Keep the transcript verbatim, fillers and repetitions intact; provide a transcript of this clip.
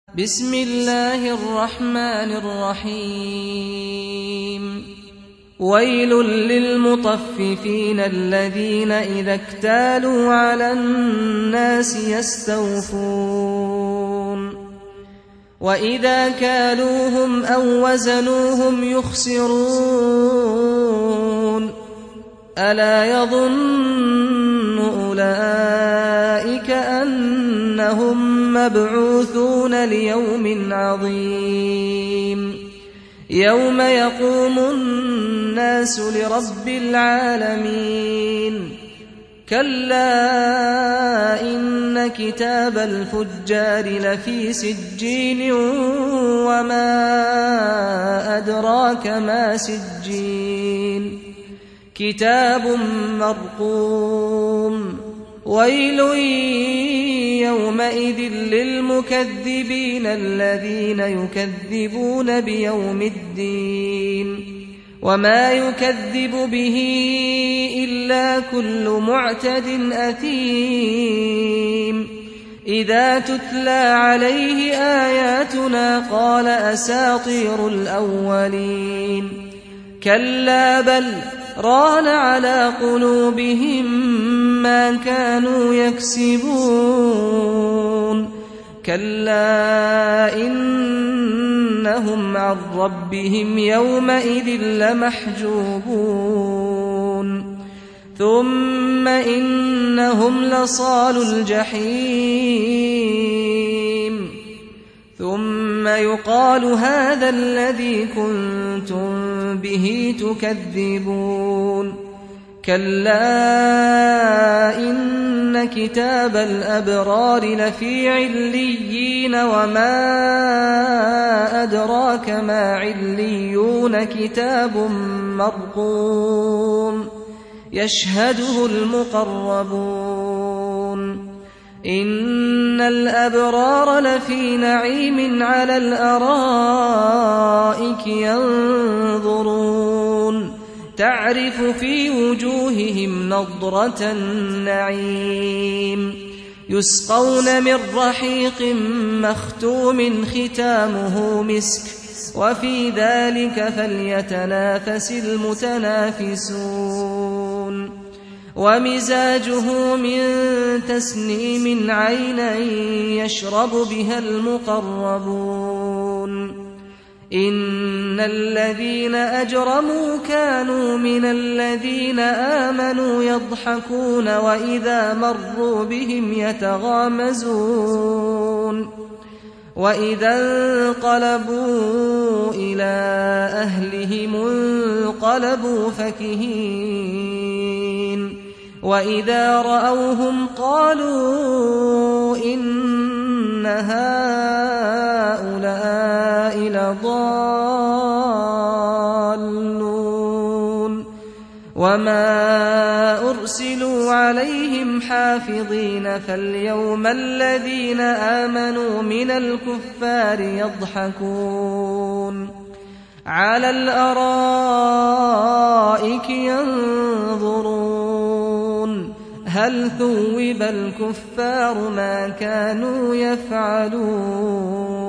بسم الله الرحمن الرحيم ويل للمطففين الذين إذا اكتالوا على الناس يستوفون وإذا كالوهم أو وزنوهم يخسرون ألا يظن أولئك أنهم مبعوثون ليوم عظيم يوم يقوم الناس لرب العالمين كلا إن كتاب الفجار لفي سجين وما أدراك ما سجين كتاب مرقوم ويل يومئذ للمكذبين الذين يكذبون بيوم الدين وما يكذب به إلا كل معتد أثيم إذا تتلى عليه آياتنا قال أساطير الأولين كلا بل ران على قلوبهم ما كانوا يكسبون كلا إنهم عن ربهم يومئذ لمحجوبون ثم إنهم لصالو الجحيم ثم يقال هذا الذي كنتم به تكذبون كلا إن كتاب الأبرار لفي عليين وما أدراك ما عليون كتاب مرقوم يشهده المقربون إن الأبرار لفي نعيم على الأرائك ينظرون تعرف في وجوههم نضرة النعيم يسقون من رحيق مختوم ختامه مسك وفي ذلك فليتنافس المتنافسون ومزاجه من تسنيم عينا يشرب بها المقربون إن الذين أجرموا كانوا من الذين آمنوا يضحكون وإذا مروا بهم يتغامزون وإذا انقلبوا إلى أهلهم انقلبوا فكهين وإذا رأوهم قالوا إن هؤلاء لضالون وما أرسلوا عليهم حافظين فاليوم الذين آمنوا من الكفار يضحكون على الأرائك ينظرون هل ثوب الكفار ما كانوا يفعلون